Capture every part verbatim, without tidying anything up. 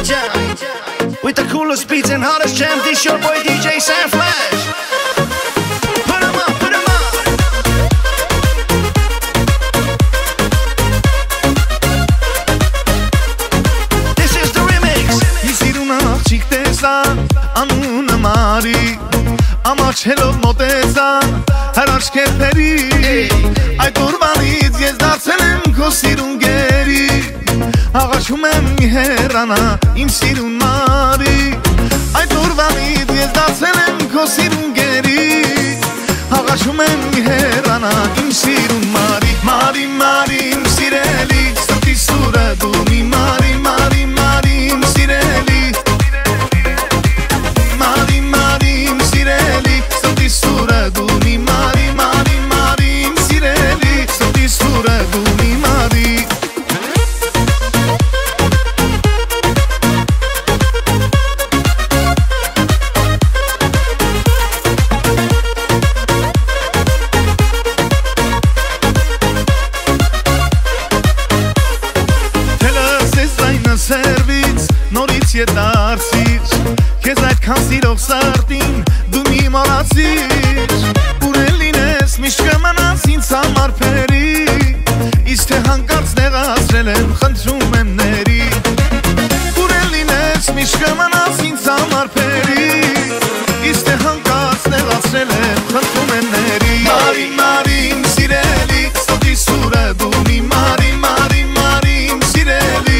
Jam. With the coolest beats and hottest jams, this your boy D J Sam Flash. Put 'em up, put 'em up. This is the remix. Isiruna chiktesan anuna mari amachelo motesan harashke peri ay qurbanit yes darselem ko sirun geri agashum em herana im sirun mari ay qurbanit yes darselem ko sirun geri agashum em herana im sirun mari mari mari im sireli stati sura dumi mari mari mari im sireli mari mari im sireli stati sura dumi mari mari mari im sireli stati sura dumi mari Service, նորից ետ դարձիր Քեզ այդքան սիրող սարդին դու մի մոռացիր Ուր էլ լինես միշտ կմնաս ինձ համար փերի Իսկ թե հանկարծ նեղացրել եմ խնդրում եմ ների Ուր էլ լինես միշտ կմնաս ինձ համար փերի Իսկ թե հանկարծ նեղացրել եմ խնդրում եմ ների Մարի, մարի, իմ սիրելի Ստոտի սուրը դու մի մարի, մարի, մարի, իմ սիրելի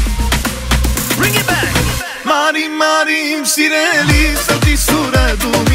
Mari, Mari, im sireli, stati sura du